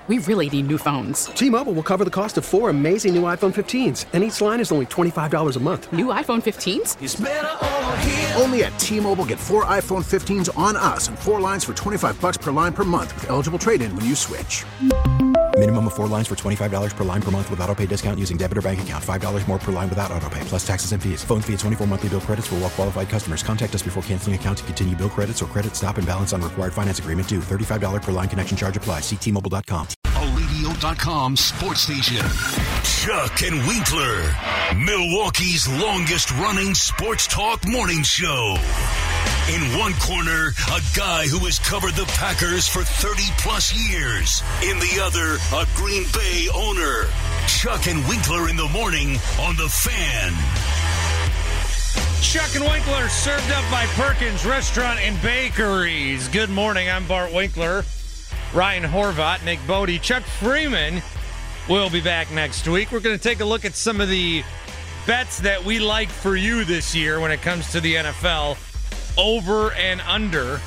We really need new phones. T-Mobile will cover the cost of 4 amazing new iPhone 15s, and each line is only $25 a month. New iPhone 15s? It's better over here. Only at T-Mobile, get 4 iPhone 15s on us and 4 lines for $25 per line per month with eligible trade-in when you switch. Minimum of 4 lines for $25 per line per month with autopay discount using debit or bank account. $5 more per line without autopay, plus taxes and fees. Phone fee at 24 monthly bill credits for well-qualified customers. Contact us before canceling account to continue bill credits or credit stop and balance on required finance agreement due. $35 per line connection charge applies. See T-Mobile.com. Radio.com sports station. Chuck and Winkler, Milwaukee's longest running sports talk morning show. In one corner, a guy who has covered the Packers for 30 plus years. In the other, a Green Bay owner. Chuck and Winkler in the morning on The Fan. Chuck and Winkler served up by Perkins Restaurant and Bakeries. Good morning, I'm Bart Winkler. Ryan Horvat, Nick Bodie, Chuck Freeman will be back next week. We're going to take a look at some of the bets that we like for you this year when it comes to the NFL. Over and under.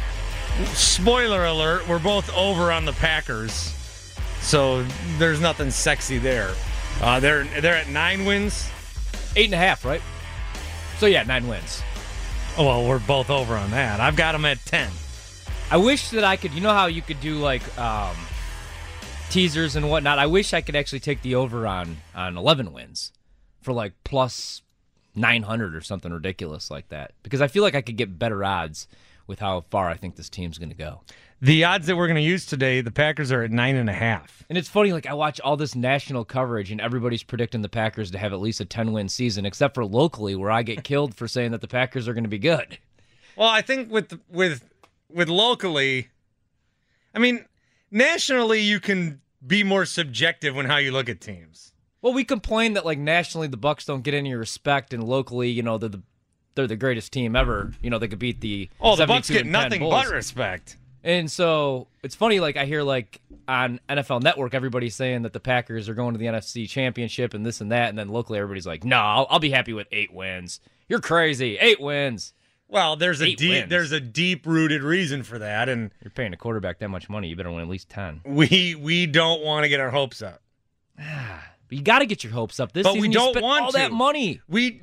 Spoiler alert, we're both over on the Packers. So there's nothing sexy there. They're at 9 wins. 8.5, right? So yeah, 9 wins. Oh, well, we're both over on that. I've got them at 10. I wish that I could, you know how you could do like teasers and whatnot? I wish I could actually take the over on 11 wins for like plus 900 or something ridiculous like that. Because I feel like I could get better odds with how far I think this team's going to go. The odds that we're going to use today, the Packers are at 9.5. And it's funny, like I watch all this national coverage and everybody's predicting the Packers to have at least a 10-win season, except for locally where I get killed for saying that the Packers are going to be good. Well, I think with locally, I mean, nationally you can be more subjective when how you look at teams. Well, we complain that like nationally the Bucs don't get any respect, and locally, you know, they're the greatest team ever. You know, they could beat the the Bucs get nothing Bulls. but respect. And so it's funny, like I hear like on NFL Network everybody's saying that the Packers are going to the NFC Championship and this and that, and then locally everybody's like, no, I'll be happy with 8 wins. You're crazy, 8 wins. Well, there's a deep-rooted reason for that, and you're paying a quarterback that much money, you better win at least 10. We don't want to get our hopes up. But you got to get your hopes up. This season, we don't you want all to. that money.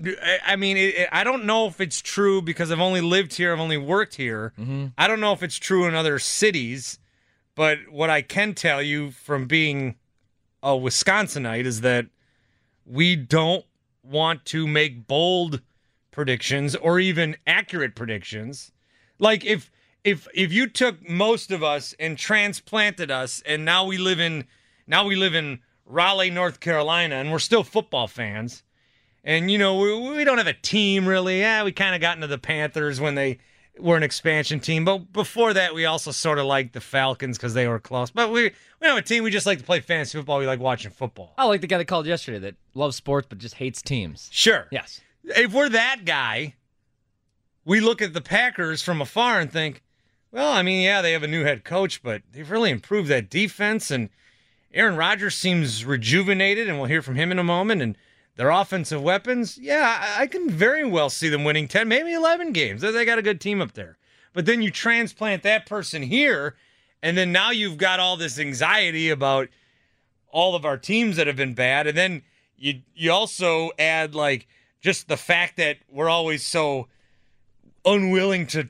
I don't know if it's true because I've only lived here, I've only worked here. Mm-hmm. I don't know if it's true in other cities, but what I can tell you from being a Wisconsinite is that we don't want to make bold predictions or even accurate predictions. Like if you took most of us and transplanted us, and now we live in Raleigh, North Carolina, and we're still football fans. And, you know, we don't have a team, really. Yeah, we kind of got into the Panthers when they were an expansion team. But before that, we also sort of liked the Falcons because they were close. But we don't have a team. We just like to play fantasy football. We like watching football. I like the guy that called yesterday that loves sports but just hates teams. Sure. Yes. If we're that guy, we look at the Packers from afar and think, well, I mean, yeah, they have a new head coach, but they've really improved that defense, and Aaron Rodgers seems rejuvenated, and we'll hear from him in a moment. And their offensive weapons, yeah, I can very well see them winning 10, maybe 11 games. They got a good team up there. But then you transplant that person here, and then now you've got all this anxiety about all of our teams that have been bad. And then you also add, like, just the fact that we're always so unwilling to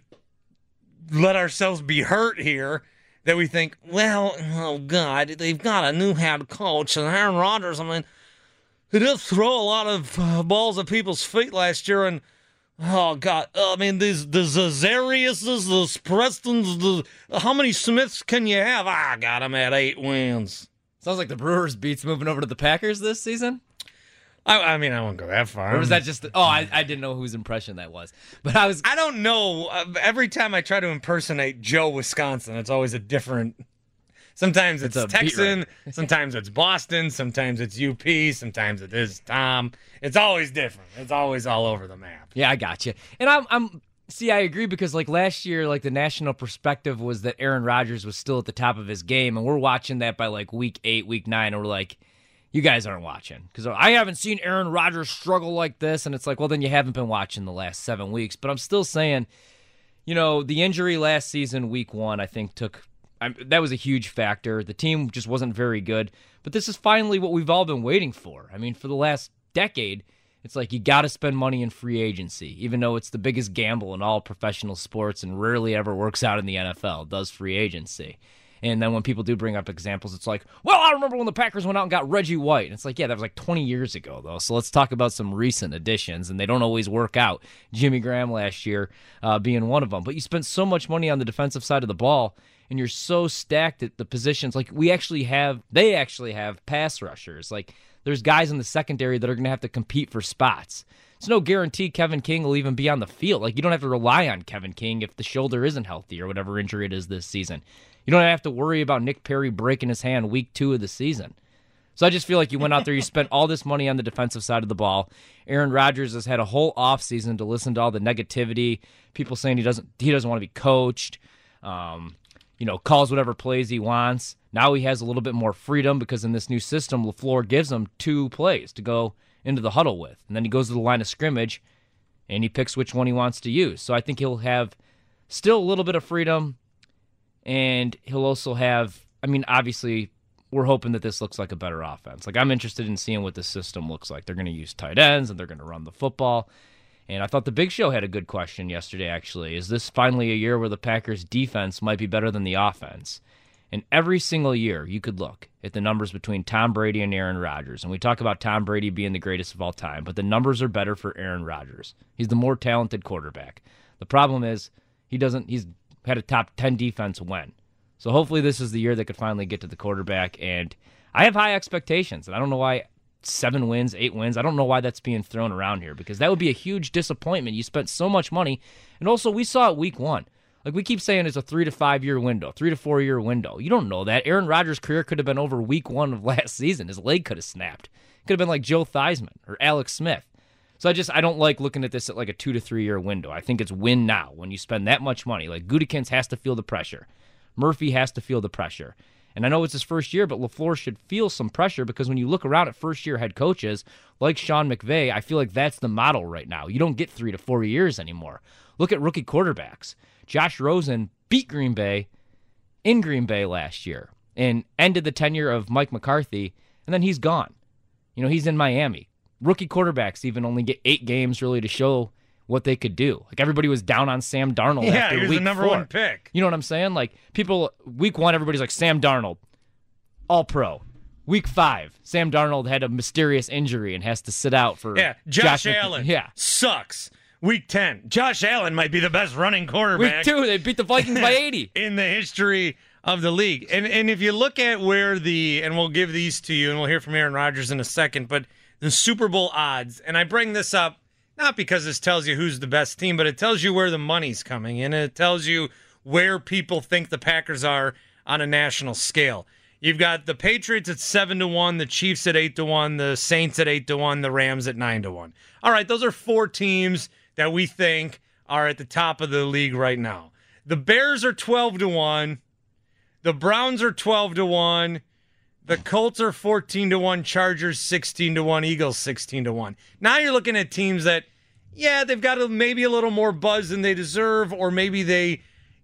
let ourselves be hurt here, that we think, well, oh, God, they've got a new head coach, and Aaron Rodgers, I mean, he did throw a lot of balls at people's feet last year, and, oh, God, I mean, the Zariuses, the Prestons, how many Smiths can you have? I got him at 8 wins. Sounds like the Brewers beats moving over to the Packers this season. I mean, I won't go that far. Or was that just... I didn't know whose impression that was. But I don't know. Every time I try to impersonate Joe Wisconsin, it's always a different... Sometimes it's Texan, sometimes it's Boston, sometimes it's UP, sometimes it is Tom. It's always different. It's always all over the map. Yeah, I got you. And I agree because like last year, like the national perspective was that Aaron Rodgers was still at the top of his game, and we're watching that by like week 8, week 9, and we're like, you guys aren't watching because I haven't seen Aaron Rodgers struggle like this. And it's like, well, then you haven't been watching the last 7 weeks. But I'm still saying, you know, the injury last season, week 1, I think took that was a huge factor. The team just wasn't very good. But this is finally what we've all been waiting for. I mean, for the last decade, it's like you got to spend money in free agency, even though it's the biggest gamble in all professional sports and rarely ever works out in the NFL, does free agency. And then when people do bring up examples, it's like, well, I remember when the Packers went out and got Reggie White. And it's like, yeah, that was like 20 years ago, though. So let's talk about some recent additions, and they don't always work out. Jimmy Graham last year being one of them. But you spent so much money on the defensive side of the ball, and you're so stacked at the positions. Like, they actually have pass rushers. Like, there's guys in the secondary that are going to have to compete for spots. It's no guarantee Kevin King will even be on the field. Like, you don't have to rely on Kevin King if the shoulder isn't healthy or whatever injury it is this season. You don't have to worry about Nick Perry breaking his hand week 2 of the season. So I just feel like you went out there, you spent all this money on the defensive side of the ball. Aaron Rodgers has had a whole offseason to listen to all the negativity, people saying he doesn't want to be coached, calls whatever plays he wants. Now he has a little bit more freedom because in this new system, LaFleur gives him 2 plays to go into the huddle with. And then he goes to the line of scrimmage and he picks which one he wants to use. So I think he'll have still a little bit of freedom. And he'll also have, obviously, we're hoping that this looks like a better offense. Like, I'm interested in seeing what this system looks like. They're going to use tight ends, and they're going to run the football. And I thought the Big Show had a good question yesterday, actually. Is this finally a year where the Packers' defense might be better than the offense? And every single year, you could look at the numbers between Tom Brady and Aaron Rodgers. And we talk about Tom Brady being the greatest of all time, but the numbers are better for Aaron Rodgers. He's the more talented quarterback. The problem is he's had a top 10 defense win. So hopefully this is the year they could finally get to the quarterback. And I have high expectations. And I don't know why 7 wins, 8 wins, I don't know why that's being thrown around here, because that would be a huge disappointment. You spent so much money. And also, we saw it week 1. Like, we keep saying it's a 3 to 5 year window, 3 to 4 year window. You don't know that. Aaron Rodgers' career could have been over week 1 of last season. His leg could have snapped. Could have been like Joe Theismann or Alex Smith. So I don't like looking at this at like a 2 to 3 year window. I think it's win now when you spend that much money. Like, Gutekunst has to feel the pressure. Murphy has to feel the pressure. And I know it's his first year, but LaFleur should feel some pressure, because when you look around at first-year head coaches like Sean McVay, I feel like that's the model right now. You don't get 3 to 4 years anymore. Look at rookie quarterbacks. Josh Rosen beat Green Bay in Green Bay last year and ended the tenure of Mike McCarthy, and then he's gone. He's in Miami. Rookie quarterbacks even only get 8 games really to show what they could do. Like, everybody was down on Sam Darnold after he was week the number 4. 1 pick. You know what I'm saying? Like, people, week 1, everybody's like, Sam Darnold, all pro. Week 5, Sam Darnold had a mysterious injury and has to sit out for Josh Allen. Sucks. Week 10, Josh Allen might be the best running quarterback. Week 2, they beat the Vikings by 80. In the history of the league. And if you look at where and we'll give these to you, and we'll hear from Aaron Rodgers in a second, but the Super Bowl odds, and I bring this up not because this tells you who's the best team, but it tells you where the money's coming in, and it tells you where people think the Packers are on a national scale. You've got the Patriots at 7-1, the Chiefs at 8-1, the Saints at 8-1, the Rams at 9-1. All right, those are 4 teams that we think are at the top of the league right now. The Bears are 12-1, the Browns are 12-1, the Colts are 14-1, Chargers 16-1, Eagles 16-1. Now you're looking at teams that, they've got maybe a little more buzz than they deserve, or maybe they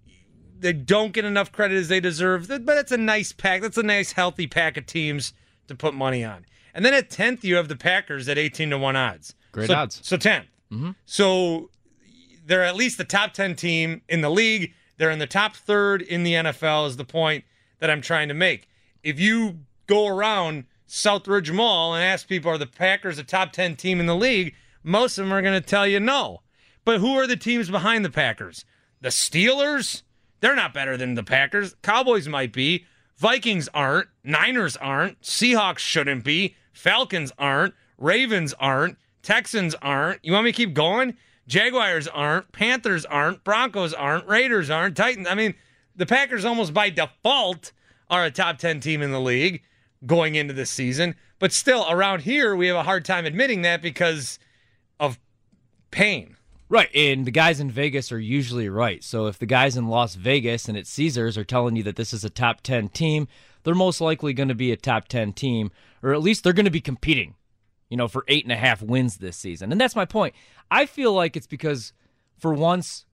don't get enough credit as they deserve. But that's a nice pack. That's a nice, healthy pack of teams to put money on. And then at 10th, you have the Packers at 18-1 odds. Great odds. So 10th. Mm-hmm. So they're at least the top 10 team in the league. They're in the top 3rd in the NFL is the point that I'm trying to make. If you go around Southridge Mall and ask people, are the Packers a top 10 team in the league? Most of them are going to tell you no. But who are the teams behind the Packers? The Steelers? They're not better than the Packers. Cowboys might be. Vikings aren't. Niners aren't. Seahawks shouldn't be. Falcons aren't. Ravens aren't. Texans aren't. You want me to keep going? Jaguars aren't. Panthers aren't. Broncos aren't. Raiders aren't. Titans. I mean, the Packers almost by default are a top 10 team in the league going into this season. But still, around here, we have a hard time admitting that because of pain. Right, and the guys in Vegas are usually right. So if the guys in Las Vegas and at Caesars are telling you that this is a top 10 team, they're most likely going to be a top 10 team, or at least they're going to be competing, for 8.5 wins this season. And that's my point. I feel like it's because, for once,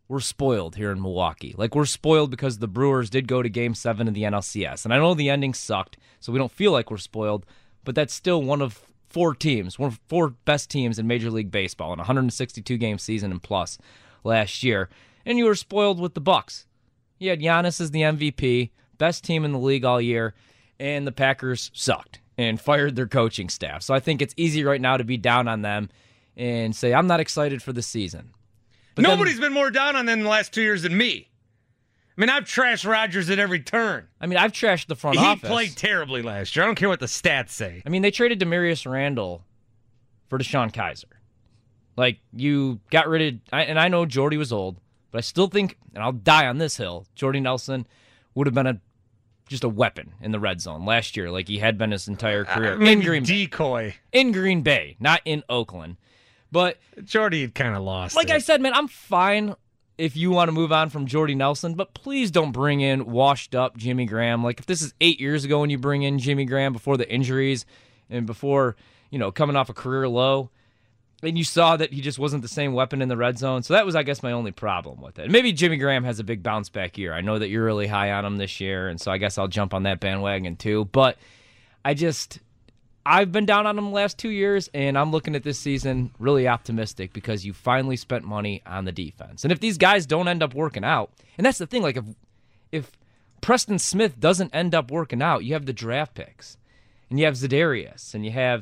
we're spoiled here in Milwaukee. Like, we're spoiled because the Brewers did go to Game 7 of the NLCS. And I know the ending sucked, so we don't feel like we're spoiled, but that's still one of four best teams in Major League Baseball in a 162-game season and plus last year. And you were spoiled with the Bucks. You had Giannis as the MVP, best team in the league all year, and the Packers sucked and fired their coaching staff. So I think it's easy right now to be down on them and say, I'm not excited for the season. But nobody's been more down on them in the last 2 years than me. I mean, I've trashed Rodgers at every turn. I mean, I've trashed the front office. He played terribly last year. I don't care what the stats say. I mean, they traded Demarius Randall for Deshaun Kaiser. Like, you got rid of... and I know Jordy was old, but I still think, and I'll die on this hill, Jordy Nelson would have been just a weapon in the red zone last year, like he had been his entire career. In Green Bay. Decoy. In Green Bay, not in Oakland. But Jordy had kind of lost like it. I said, man, I'm fine if you want to move on from Jordy Nelson, but please don't bring in washed-up Jimmy Graham. Like, if this is 8 years ago when you bring in Jimmy Graham before the injuries and before, coming off a career low, and you saw that he just wasn't the same weapon in the red zone. So that was, I guess, my only problem with it. And maybe Jimmy Graham has a big bounce-back year. I know that you're really high on him this year, and so I guess I'll jump on that bandwagon too. But I've been down on him the last 2 years, and I'm looking at this season really optimistic because you finally spent money on the defense. And if these guys don't end up working out, and that's the thing, like if Preston Smith doesn't end up working out, you have the draft picks, and you have Za'Darius, and you have,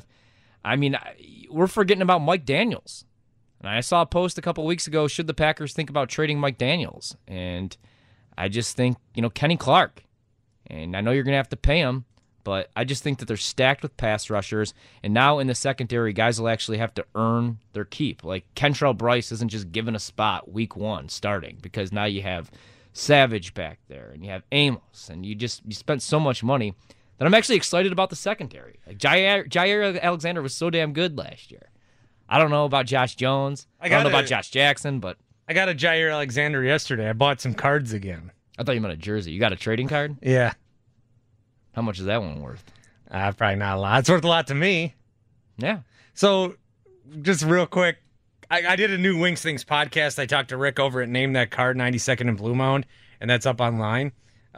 we're forgetting about Mike Daniels. And I saw a post a couple weeks ago, should the Packers think about trading Mike Daniels? And I just think, Kenny Clark, and I know you're going to have to pay him, but I just think that they're stacked with pass rushers, and now in the secondary, guys will actually have to earn their keep. Like, Kentrell Bryce isn't just given a spot week one starting, because now you have Savage back there, and you have Amos, and you spent so much money that I'm actually excited about the secondary. Like, Jair Alexander was so damn good last year. I don't know about Josh Jones. I don't know about Josh Jackson, but I got a Jair Alexander yesterday. I bought some cards again. I thought you meant a jersey. You got a trading card? Yeah. How much is that one worth? Probably not a lot. It's worth a lot to me. Yeah. So, just real quick, I did a new Wings Things podcast. I talked to Rick over at Name That Card, 92nd and Blue Mound, and that's up online.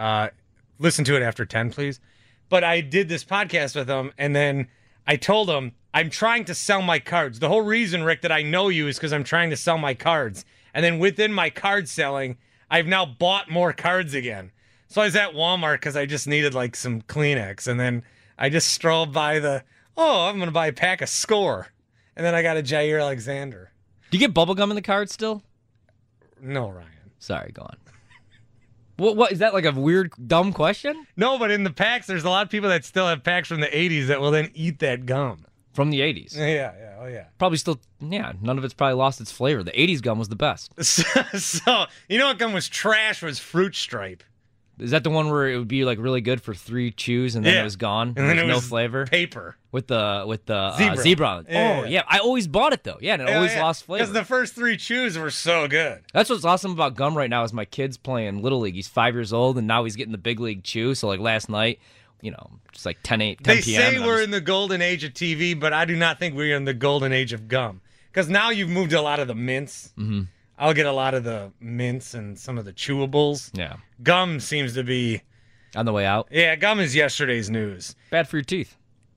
Listen to it after 10, please. But I did this podcast with him, and then I told him, I'm trying to sell my cards. The whole reason, Rick, that I know you is because I'm trying to sell my cards. And then within my card selling, I've now bought more cards again. So I was at Walmart because I just needed like some Kleenex. And then I just strolled by I'm going to buy a pack of Score. And then I got a Jair Alexander. Do you get bubblegum in the cards still? No, Ryan. Sorry, go on. What is that, like a weird, dumb question? No, but in the packs, there's a lot of people that still have packs from the 80s that will then eat that gum. From the 80s? Yeah. Probably still, none of it's probably lost its flavor. The 80s gum was the best. So you know what gum was trash was Fruit Stripe. Is that the one where it would be like really good for 3 chews and then it was gone? And then there was no flavor? Paper. With the zebra. Yeah. I always bought it though. Yeah, and it always lost flavor. Because the first 3 chews were so good. That's what's awesome about gum right now is my kid's playing Little League. He's 5 years old and now he's getting the big league chew. So like last night, just like 10 p.m. They say we're in the golden age of TV, but I do not think we're in the golden age of gum. Because now you've moved to a lot of the mints. Mm-hmm. I'll get a lot of the mints and some of the chewables. Yeah. Gum seems to be on the way out. Yeah, gum is yesterday's news. Bad for your teeth.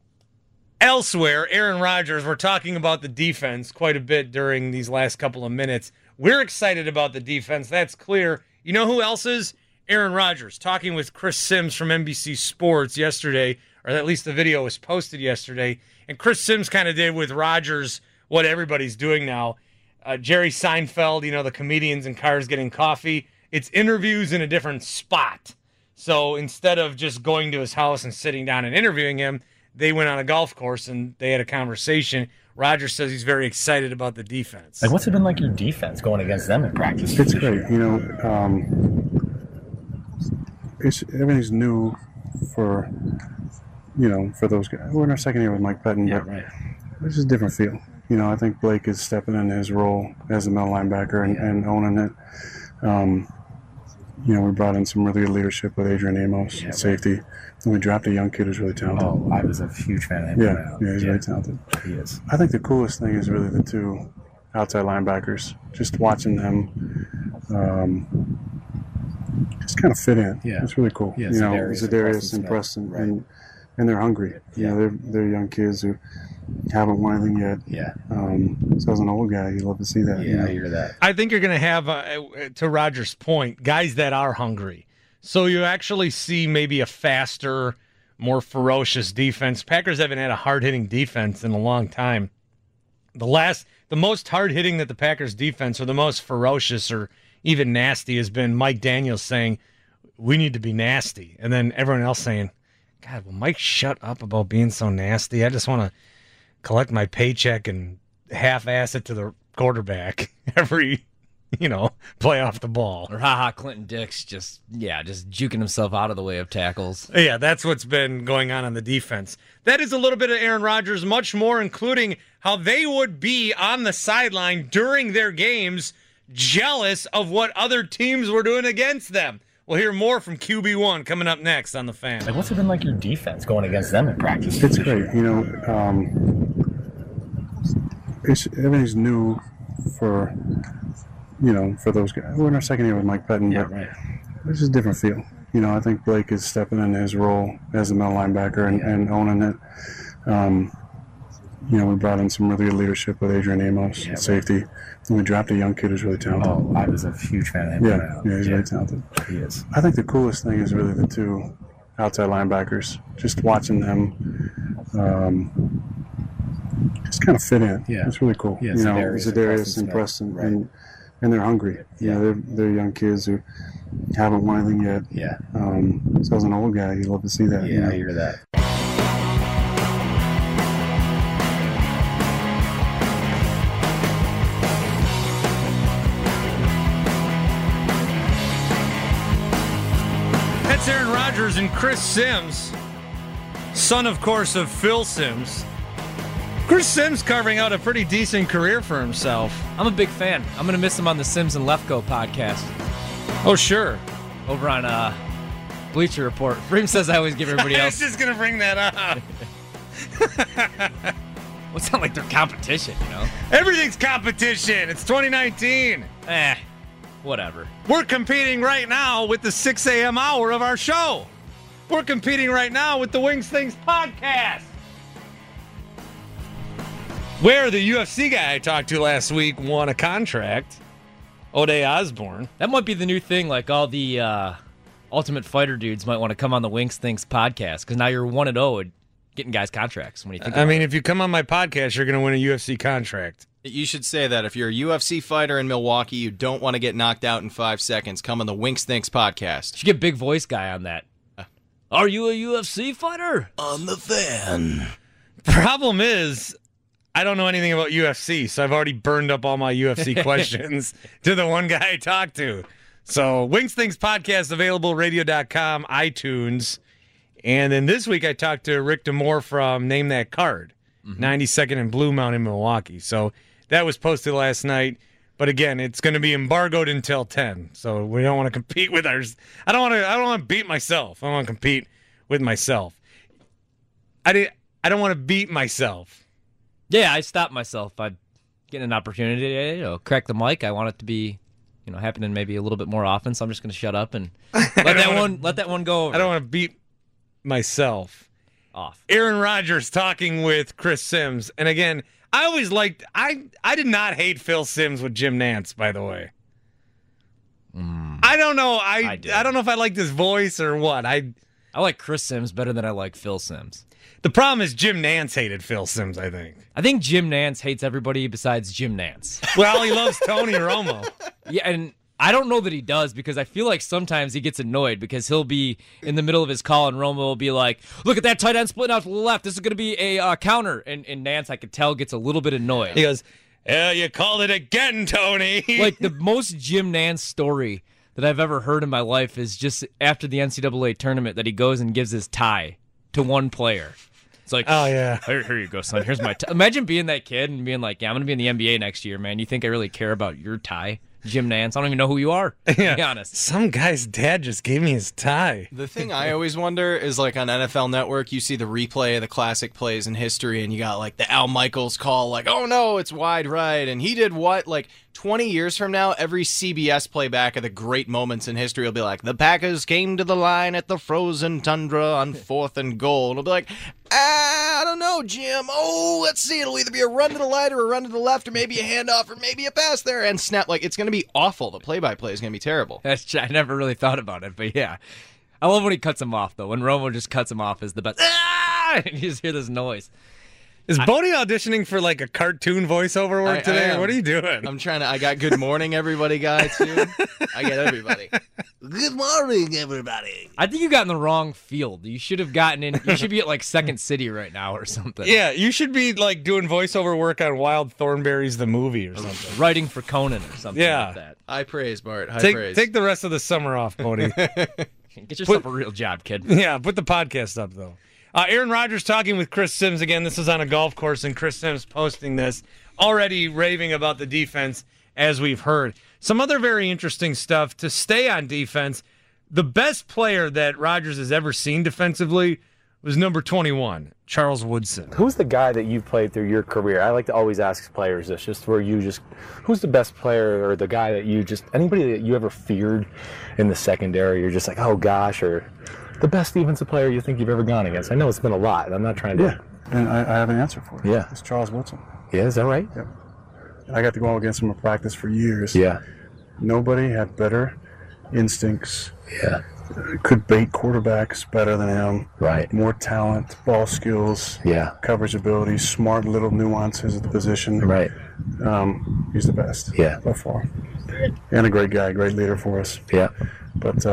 Elsewhere, Aaron Rodgers, we're talking about the defense quite a bit during these last couple of minutes. We're excited about the defense. That's clear. You know who else is? Aaron Rodgers, talking with Chris Sims from NBC Sports yesterday, or at least the video was posted yesterday. And Chris Sims kind of did with Rodgers what everybody's doing now. Jerry Seinfeld, the comedians in cars getting coffee. It's interviews in a different spot. So instead of just going to his house and sitting down and interviewing him, they went on a golf course and they had a conversation. Rodgers says he's very excited about the defense. Like, what's it been like your defense going against them in practice? It's great. Everything's new for those guys. We're in our second year with Mike Pettin, but right. It's just a different feel. I think Blake is stepping in his role as a middle linebacker and owning it. We brought in some really good leadership with Adrian Amos at safety. And we drafted a young kid who's really talented. Oh, I was a huge fan of him. Yeah, he's very talented. He is. I think the coolest thing is really the 2 outside linebackers. Just watching them just kind of fit in. Yeah. It's really cool. Yeah, Za'Darius and Preston, right. and they're hungry. They're young kids who haven't won anything yet. Yeah. So as an old guy, you love to see that. Yeah, I hear that. I think you're going to have, to Roger's point, guys that are hungry. So you actually see maybe a faster, more ferocious defense. Packers haven't had a hard-hitting defense in a long time. The most hard-hitting that the Packers defense, or the most ferocious or even nasty, has been Mike Daniels saying, we need to be nasty. And then everyone else saying, God, will Mike shut up about being so nasty? I just want to collect my paycheck and half-ass it to the quarterback every, play off the ball. Or Clinton Dix just juking himself out of the way of tackles. Yeah, that's what's been going on the defense. That is a little bit of Aaron Rodgers, much more, including how they would be on the sideline during their games, jealous of what other teams were doing against them. We'll hear more from QB1 coming up next on The Fan. Like, what's it been like your defense going against them in practice? It's great. Everything's new for those guys. We're in our second year with Mike Pettin, but it's just a different feel. I think Blake is stepping into his role as a middle linebacker and owning it. We brought in some really good leadership with Adrian Amos at safety. And we dropped a young kid who's really talented. Oh, I was a huge fan of him. Yeah, he's really talented. He is. I think the coolest thing is really the two outside linebackers. Just watching them just kind of fit in. Yeah. It's really cool. Yeah, Za'Darius and Preston, and they're hungry. They're young kids who haven't won anything yet. Yeah. So as an old guy, you love to see that. Yeah, I hear that. That's Aaron Rodgers and Chris Sims, son, of course, of Phil Sims. Chris Sims carving out a pretty decent career for himself. I'm a big fan. I'm going to miss him on the Sims and Lefko podcast. Oh, sure. Over on Bleacher Report. Freem says I always give everybody else. I was just going to bring that up. Well, it's not like they're competition, Everything's competition. It's 2019. Whatever. We're competing right now with the 6 a.m. hour of our show. We're competing right now with the Wings Things podcast. Where the UFC guy I talked to last week won a contract, O'Day Osborne. That might be the new thing. Like all the Ultimate Fighter dudes might want to come on the Wings Things podcast because now you're 1-0 at getting guys contracts. When you think, if you come on my podcast, you're going to win a UFC contract. You should say that if you're a UFC fighter in Milwaukee, you don't want to get knocked out in 5 seconds, come on the Winks Thinks podcast. You should get Big Voice Guy on that. Are you a UFC fighter? On the Fan. Problem is, I don't know anything about UFC, so I've already burned up all my UFC questions to the one guy I talked to. So, Wings Things podcast available, radio.com, iTunes. And then this week I talked to Rick D'Amore from Name That Card, 92nd and Blue Mountain, Milwaukee. So that was posted last night. But again, it's going to be embargoed until 10. So we don't want to compete with ours. I don't want to beat myself. I want to compete with myself. I don't want to beat myself. Yeah, I stopped myself by getting an opportunity to crack the mic. I want it to be, happening maybe a little bit more often. So I'm just going to shut up and let that one go over. I don't want to beat myself off. Aaron Rodgers talking with Chris Sims. And again, I always liked, I did not hate Phil Sims with Jim Nantz, by the way. I don't know. I don't know if I liked his voice or what. I like Chris Sims better than I like Phil Sims. The problem is Jim Nantz hated Phil Sims, I think. I think Jim Nantz hates everybody besides Jim Nantz. Well, he loves Tony Romo. Yeah, and I don't know that he does because I feel like sometimes he gets annoyed because he'll be in the middle of his call and Romo will be like, look at that tight end splitting out to the left. This is going to be a counter. And Nantz, I could tell, gets a little bit annoyed. He goes, yeah, you called it again, Tony. Like the most Jim Nantz story that I've ever heard in my life is just after the NCAA tournament that he goes and gives his tie to one player. It's like, oh, yeah. Here you go, son. Here's my tie. Imagine being that kid and being like, yeah, I'm going to be in the NBA next year, man. You think I really care about your tie? Jim Nantz. I don't even know who you are, to be honest. Some guy's dad just gave me his tie. The thing I always wonder is, like, on NFL Network, you see the replay of the classic plays in history, and you got, like, the Al Michaels call, like, oh, no, it's wide right, and he did what? Like, 20 years from now, every CBS playback of the great moments in history will be like, the Packers came to the line at the frozen tundra on 4th and goal. And it'll be like, I don't know, Jim. Oh, let's see. It'll either be a run to the right or a run to the left or maybe a handoff or maybe a pass there. And snap. Like, it's going to be awful. The play-by-play is going to be terrible. I never really thought about it, but yeah. I love when he cuts him off, though. When Romo just cuts him off is the best. And you just hear this noise. Is Bodie auditioning for like a cartoon voiceover work today? What are you doing? I got Good Morning Everybody guy too. I get everybody. Good morning, everybody. I think you got in the wrong field. You should have gotten in. You should be at like Second City right now or something. Yeah, you should be like doing voiceover work on Wild Thornberrys the movie or something. Writing for Conan or something like that. High praise, Bart. Praise. Take the rest of the summer off, Bodie. Get yourself a real job, kid. Yeah, put the podcast up, though. Aaron Rodgers talking with Chris Sims again. This is on a golf course, and Chris Sims posting this, already raving about the defense, as we've heard. Some other very interesting stuff to stay on defense. The best player that Rodgers has ever seen defensively was number 21, Charles Woodson. Who's the guy that you've played through your career? I like to always ask players this, just where who's the best player or the guy that anybody that you ever feared in the secondary, you're just like, oh gosh, or the best defensive player you think you've ever gone against? I know it's been a lot, and I'm not trying to... Yeah, and I have an answer for it. Yeah. It's Charles Woodson. Yeah, is that right? Yep. I got to go against him in practice for years. Yeah. Nobody had better instincts. Yeah. Could bait quarterbacks better than him. Right. More talent, ball skills. Yeah. Coverage ability, smart little nuances of the position. Right. He's the best. Yeah. By far. And a great guy, great leader for us. Yeah. But,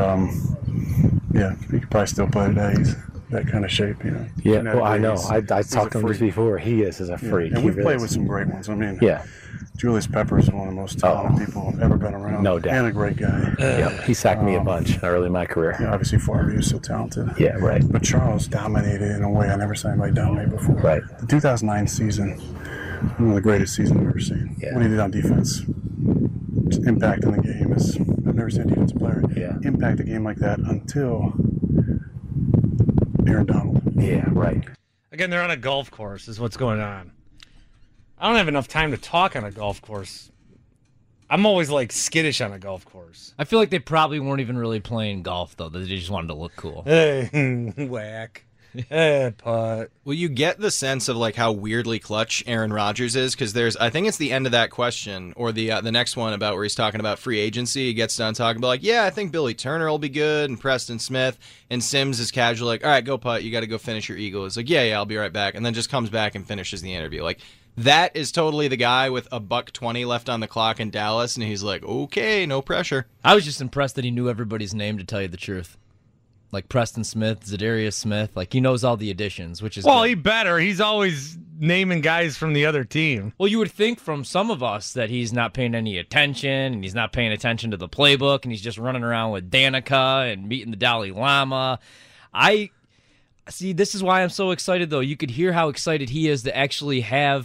yeah, he could probably still play today. He's that kind of shape, you know. Yeah, well, I know. I talked to him just before. He is a freak. And we've played with some great ones. I mean, yeah. Julius Peppers is one of the most talented people I've ever been around. No doubt. And a great guy. Yeah, he sacked me a bunch early in my career. Yeah, obviously, Favre is so talented. Yeah, right. But Charles dominated in a way I never saw anybody dominate before. Right. The 2009 season, one of the greatest seasons I've ever seen. Yeah. What he did on defense, just impact on the game is, I've never seen a defensive player impact a game like that until Aaron Donald. Yeah, right. Again, they're on a golf course is what's going on. I don't have enough time to talk on a golf course. I'm always like skittish on a golf course. I feel like they probably weren't even really playing golf, though. They just wanted to look cool. Hey, whack. Hey, putt. Well, you get the sense of like how weirdly clutch Aaron Rodgers is, because I think it's the end of that question or the next one about where he's talking about free agency. He gets done talking about like, yeah, I think Billy Turner will be good and Preston Smith, and Sims is casual like, all right, go putt. You got to go finish your eagle. It's like, yeah, I'll be right back, and then just comes back and finishes the interview. Like that is totally the guy with $1:20 left on the clock in Dallas, and he's like, okay, no pressure. I was just impressed that he knew everybody's name, to tell you the truth. Like Preston Smith, Zadarius Smith, like he knows all the additions, which is well, good. he better. He's always naming guys from the other team. Well, you would think from some of us that he's not paying any attention, and he's not paying attention to the playbook, and he's just running around with Danica and meeting the Dalai Lama. I see. This is why I'm so excited, though. You could hear how excited he is to actually have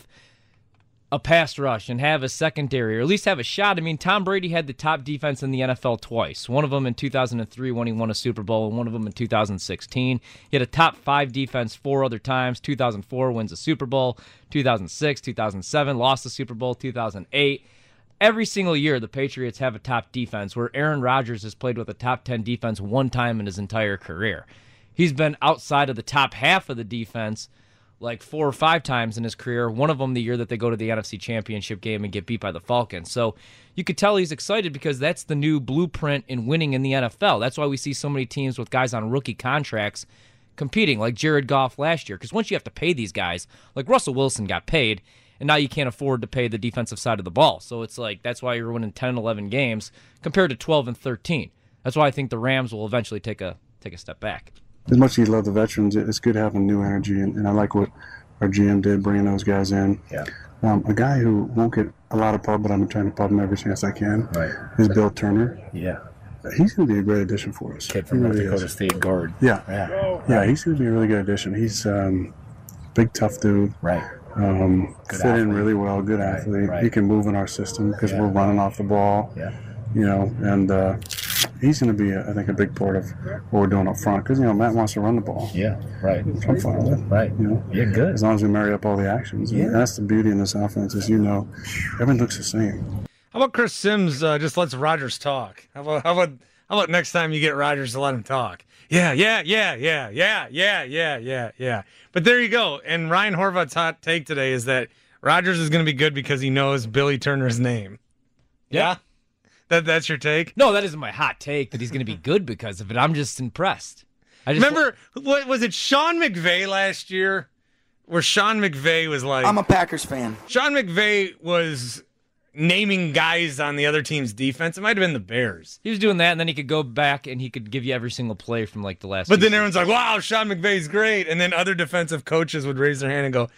a pass rush and have a secondary, or at least have a shot. I mean, Tom Brady had the top defense in the NFL twice. One of them in 2003 when he won a Super Bowl, and one of them in 2016. He had a top 5 defense 4 other times. 2004 wins a Super Bowl. 2006, 2007 lost the Super Bowl. 2008. Every single year, the Patriots have a top defense, where Aaron Rodgers has played with a top 10 defense one time in his entire career. He's been outside of the top half of the defense like 4 or 5 times in his career, one of them the year that they go to the NFC Championship game and get beat by the Falcons. So you could tell he's excited because that's the new blueprint in winning in the NFL. That's why we see so many teams with guys on rookie contracts competing, like Jared Goff last year. Because once you have to pay these guys, like Russell Wilson got paid, and now you can't afford to pay the defensive side of the ball. So it's like that's why you're winning 10 and 11 games compared to 12 and 13. That's why I think the Rams will eventually take a step back. As much as you love the veterans, it's good having new energy, and I like what our GM did, bringing those guys in. Yeah. A guy who won't get a lot of pub, but I'm trying to pub him every chance I can, is Bill Turner. Yeah. He's going to be a great addition for us. Kid from North Dakota State guard. Yeah. Yeah, he's going to be a really good addition. He's big, tough dude. Right. Fit in really well, good athlete. Right. He can move in our system because we're running off the ball. Yeah. You know, and he's going to be, I think, a big part of what we're doing up front because, Matt wants to run the ball. Yeah, right. I'm fine with it. Right. Yeah, good. As long as we marry up all the actions. Yeah. And that's the beauty in this offense is, everything looks the same. How about Chris Sims just lets Rodgers talk? How about next time you get Rodgers to let him talk? Yeah. But there you go. And Ryan Horvath's hot take today is that Rodgers is going to be good because he knows Billy Turner's name. Yeah? That's your take? No, that isn't my hot take that he's going to be good because of it. I'm just impressed. Remember, what was it, Sean McVay last year? Where Sean McVay was like... I'm a Packers fan. Sean McVay was naming guys on the other team's defense. It might have been the Bears. He was doing that, and then he could go back and he could give you every single play from like the last. But then everyone's like, wow, Sean McVay's great. And then other defensive coaches would raise their hand and go,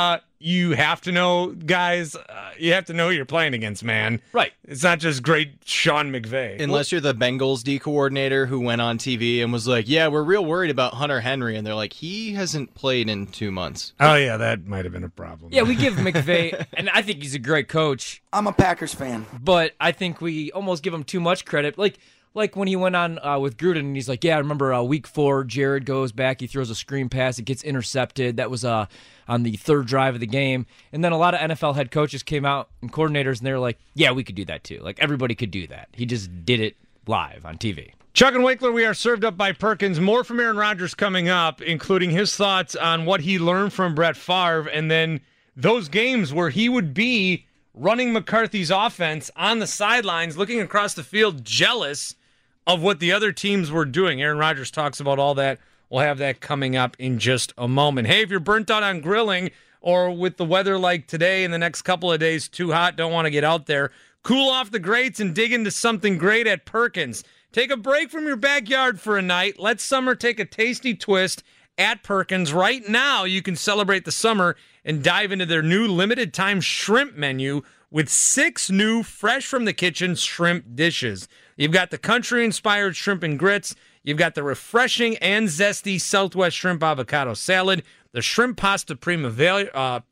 you have to know, guys, you have to know who you're playing against, man. Right. It's not just great Sean McVay. Unless you're the Bengals D coordinator who went on TV and was like, yeah, we're real worried about Hunter Henry. And they're like, he hasn't played in 2 months. Oh, yeah, that might have been a problem. Yeah, we give McVay, and I think he's a great coach. I'm a Packers fan. But I think we almost give him too much credit. Like when he went on with Gruden, and he's like, yeah, I remember week 4, Jared goes back, he throws a screen pass, it gets intercepted. That was on the 3rd drive of the game. And then a lot of NFL head coaches came out and coordinators, and they were like, yeah, we could do that too. Like, everybody could do that. He just did it live on TV. Chuck and Winkler, we are served up by Perkins. More from Aaron Rodgers coming up, including his thoughts on what he learned from Brett Favre, and then those games where he would be running McCarthy's offense on the sidelines, looking across the field, jealous of what the other teams were doing. Aaron Rodgers talks about all that. We'll have that coming up in just a moment. Hey, if you're burnt out on grilling or with the weather like today and the next couple of days too hot, don't want to get out there, cool off the grates and dig into something great at Perkins. Take a break from your backyard for a night. Let summer take a tasty twist at Perkins. Right now, you can celebrate the summer and dive into their new limited-time shrimp menu with 6 new fresh-from-the-kitchen shrimp dishes. You've got the country-inspired shrimp and grits. You've got the refreshing and zesty Southwest shrimp avocado salad, the shrimp pasta primavera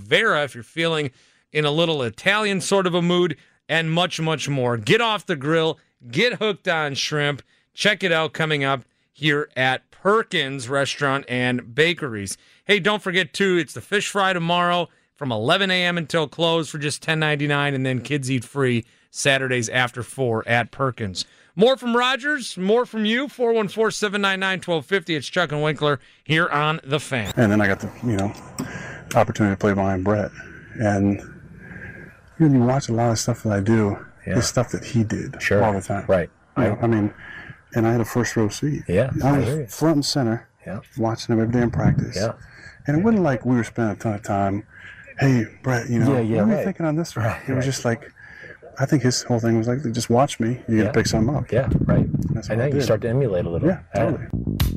if you're feeling in a little Italian sort of a mood, and much, much more. Get off the grill. Get hooked on shrimp. Check it out coming up here at Perkins Restaurant and Bakeries. Hey, don't forget, too, it's the fish fry tomorrow from 11 a.m. until close for just $10.99, and then kids eat free Saturdays after 4 at Perkins. More from Rodgers, more from you, 414-799-1250. It's Chuck and Winkler here on The Fan. And then I got the, opportunity to play behind Brett. And you watch a lot of stuff that I do, the stuff that he did all the time. Right. And I had a first row seat. Yeah. I was front and center, watching him every day in practice. Yeah. And it wasn't like we were spending a ton of time, hey, Brett, what are you thinking on this? Right. It was just like, I think his whole thing was like, just watch me. You got to pick something up. Yeah, right. And then you start to emulate a little. Yeah, totally.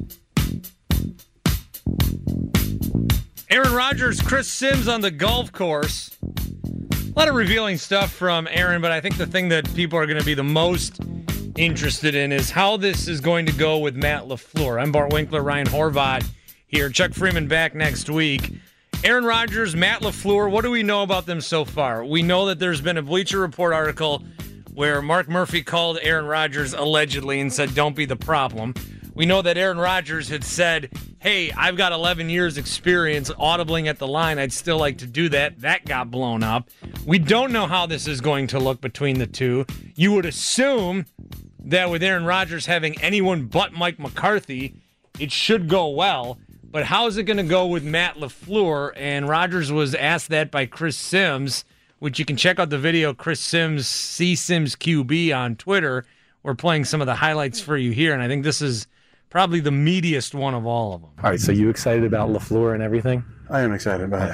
Aaron Rodgers, Chris Sims on the golf course. A lot of revealing stuff from Aaron, but I think the thing that people are going to be the most interested in is how this is going to go with Matt LaFleur. I'm Bart Winkler, Ryan Horvath here. Chuck Freeman back next week. Aaron Rodgers, Matt LaFleur, what do we know about them so far? We know that there's been a Bleacher Report article where Mark Murphy called Aaron Rodgers allegedly and said, don't be the problem. We know that Aaron Rodgers had said, hey, I've got 11 years experience audibling at the line. I'd still like to do that. That got blown up. We don't know how this is going to look between the two. You would assume that with Aaron Rodgers having anyone but Mike McCarthy, it should go well. But how is it going to go with Matt LaFleur? And Rodgers was asked that by Chris Sims, which you can check out the video, Chris Sims, C-Sims QB on Twitter. We're playing some of the highlights for you here, and I think this is probably the meatiest one of all of them. All right, so you excited about LaFleur and everything? I am excited about it.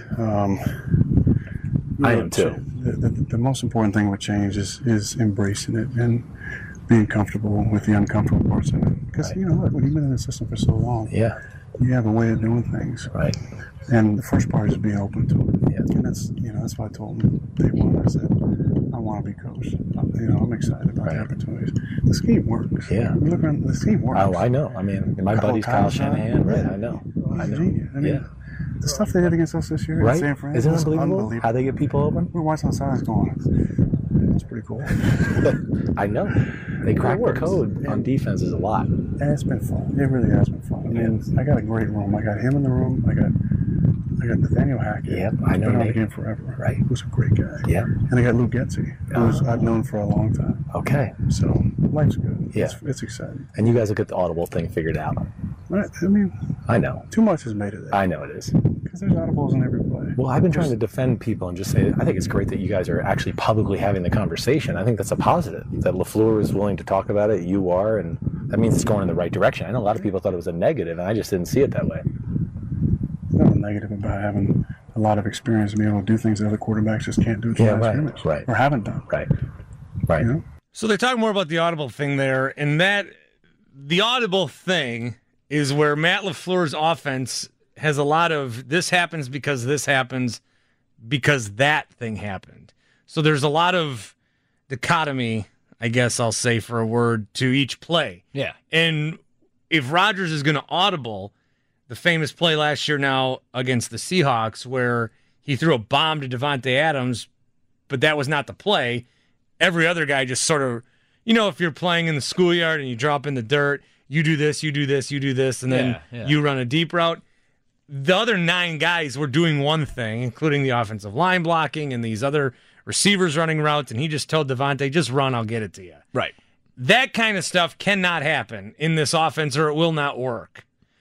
I am too. The most important thing with change is embracing it and being comfortable with the uncomfortable parts of it. Because, look, when you've been in the system for so long, you have a way of doing things. Right. And the first part is being open to it. Yeah. And that's why I told him day one, I said, I want to be coached. I'm excited about the opportunities. The scheme works. Yeah. You look around, the scheme works. Oh, I know. I mean, my buddy's Kyle Shanahan. Right, I know. Genius. The stuff they did against us this year in San Fran. Isn't it unbelievable how they get people open? We're watching the sidelines going, that's pretty cool. I know. They crack the code on defenses a lot. And it's been fun. It really has been fun. I mean, I got a great room. I got him in the room. I got I got Nathaniel Hackett. Yep, I know Been on the Nate. game forever. Right. Who's a great guy. Yeah. And I got Luke Getsy, who I've known for a long time. Okay. So life's good. Yeah. It's exciting. And you guys will get the Audible thing figured out. I mean, I know. too much is made of that. I know it is. Because there's audibles in every play. Well, I've been trying to defend people and just say I think it's great that you guys are actually publicly having the conversation. I think that's a positive. That LaFleur is willing to talk about it, you are, and that means it's going in the right direction. I know a lot of people thought it was a negative, and I just didn't see it that way. Nothing negative about having a lot of experience and being able to do things that other quarterbacks just can't do at the line of scrimmage. Right. Or haven't done. Right. Right. You know? So they talk more about the audible thing there, and that the audible thing is where Matt LaFleur's offense has a lot of this happens because that thing happened. So there's a lot of dichotomy, I guess I'll say for a word, to each play. Yeah. And if Rodgers is going to audible, the famous play last year now against the Seahawks where he threw a bomb to Davante Adams, but that was not the play. Every other guy just sort of, if you're playing in the schoolyard and you drop in the dirt, you do this, you do this, you do this, and then you run a deep route. The other 9 guys were doing one thing, including the offensive line blocking and these other receivers running routes, and he just told Davante, just run, I'll get it to you. Right. That kind of stuff cannot happen in this offense or it will not work.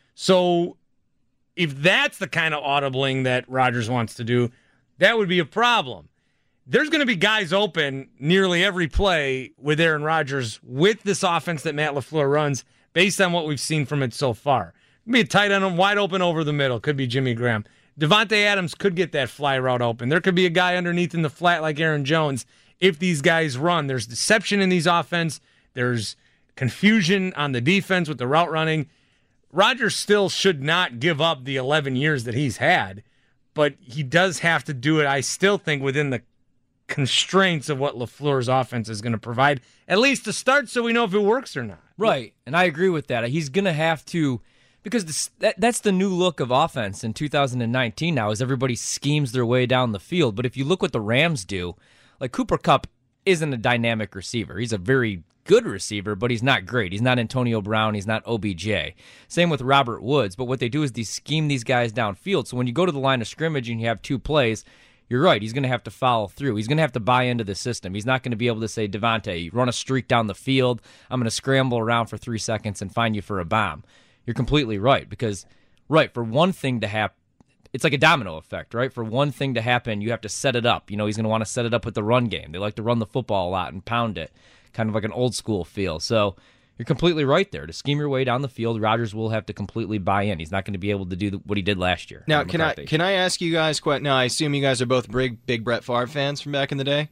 So if that's the kind of audibling that Rodgers wants to do, that would be a problem. There's going to be guys open nearly every play with Aaron Rodgers with this offense that Matt LaFleur runs based on what we've seen from it so far. Could be a tight end wide open over the middle. Could be Jimmy Graham. Davante Adams could get that fly route open. There could be a guy underneath in the flat like Aaron Jones if these guys run. There's deception in these offense. There's confusion on the defense with the route running. Rodgers still should not give up the 11 years that he's had, but he does have to do it, I still think, within the constraints of what LaFleur's offense is going to provide, at least to start so we know if it works or not. Right, and I agree with that. He's going to have to, because that's the new look of offense in 2019 now, is everybody schemes their way down the field. But if you look what the Rams do, like Cooper Kupp isn't a dynamic receiver. He's a very good receiver, but he's not great. He's not Antonio Brown. He's not OBJ. Same with Robert Woods. But what they do is they scheme these guys downfield. So when you go to the line of scrimmage and you have 2 plays, you're right. He's going to have to follow through. He's going to have to buy into the system. He's not going to be able to say, Davante, run a streak down the field. I'm going to scramble around for 3 seconds and find you for a bomb. You're completely right because, for one thing to happen, it's like a domino effect, right? For one thing to happen, you have to set it up. He's going to want to set it up with the run game. They like to run the football a lot and pound it, kind of like an old school feel. So you're completely right there. To scheme your way down the field, Rodgers will have to completely buy in. He's not going to be able to do what he did last year. Now, can I ask you guys? Now, I assume you guys are both big Brett Favre fans from back in the day.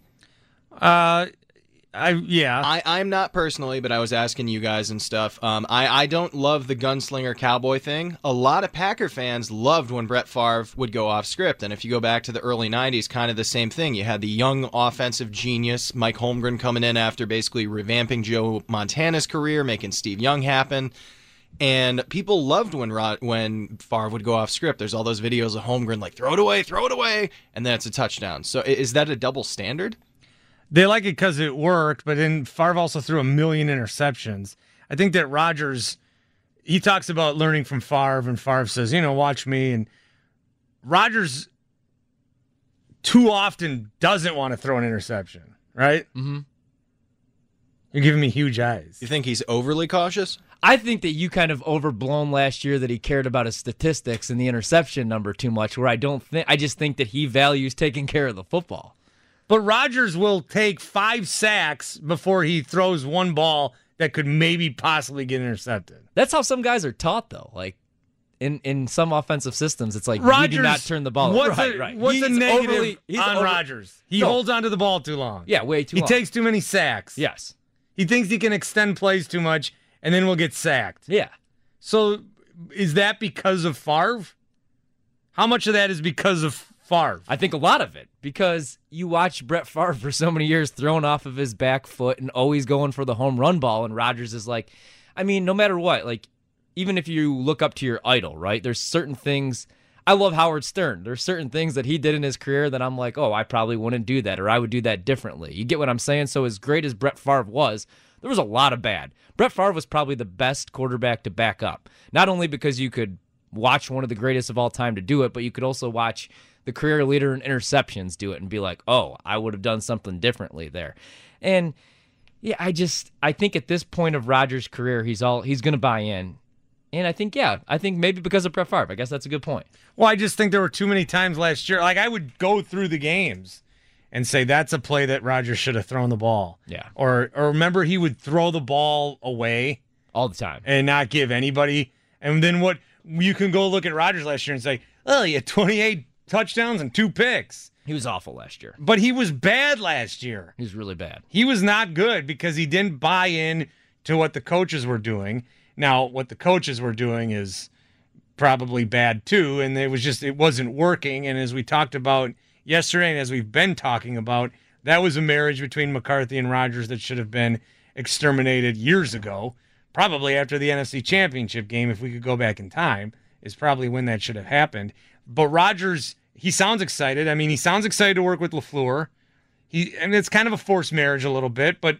I'm not personally, but I was asking you guys and stuff. I don't love the gunslinger cowboy thing. A lot of Packer fans loved when Brett Favre would go off script, and if you go back to the early 90s, kind of the same thing. You had the young offensive genius, Mike Holmgren, coming in after basically revamping Joe Montana's career, making Steve Young happen. And people loved when Favre would go off script. There's all those videos of Holmgren like, throw it away, and then it's a touchdown. So is that a double standard? They like it because it worked, but then Favre also threw 1 million interceptions. I think that Rodgers, he talks about learning from Favre, and Favre says, watch me. And Rodgers too often doesn't want to throw an interception, right? Mm-hmm. You're giving me huge eyes. You think he's overly cautious? I think that you kind of overblown last year that he cared about his statistics and the interception number too much, where I just think that he values taking care of the football. But Rodgers will take 5 sacks before he throws one ball that could maybe possibly get intercepted. That's how some guys are taught, though. Like in some offensive systems, it's like Rodgers, you do not turn the ball over. What's a negative on Rodgers? He holds onto the ball too long. Yeah, way too long. He takes too many sacks. Yes. He thinks he can extend plays too much, and then we'll get sacked. Yeah. So is that because of Favre? How much of that is because of Favre? I think a lot of it, because you watch Brett Favre for so many years throwing off of his back foot and always going for the home run ball, and Rodgers is like, no matter what, like, even if you look up to your idol, right, there's certain things. I love Howard Stern. There's certain things that he did in his career that I'm like, I probably wouldn't do that, or I would do that differently. You get what I'm saying? So as great as Brett Favre was, there was a lot of bad. Brett Favre was probably the best quarterback to back up, not only because you could watch one of the greatest of all time to do it, but you could also watch the career leader in interceptions do it and be like, oh, I would have done something differently there. And yeah, I think at this point of Rodgers' career, he's going to buy in. And I think maybe because of Brett Favre. I guess that's a good point. Well, I just think there were too many times last year. Like, I would go through the games and say that's a play that Rodgers should have thrown the ball. Yeah. Or remember, he would throw the ball away all the time and not give anybody. And then what you can go look at Rodgers last year and say, oh, he had 28 touchdowns and 2 picks. He was awful last year. But he was bad last year. He was really bad. He was not good because he didn't buy in to what the coaches were doing. Now, what the coaches were doing is probably bad too, and it wasn't working. And as we talked about yesterday, and as we've been talking about, that was a marriage between McCarthy and Rodgers that should have been exterminated years ago. Probably after the NFC Championship game, if we could go back in time, is probably when that should have happened. But Rodgers, he sounds excited. I mean, he sounds excited to work with LaFleur. And it's kind of a forced marriage a little bit, but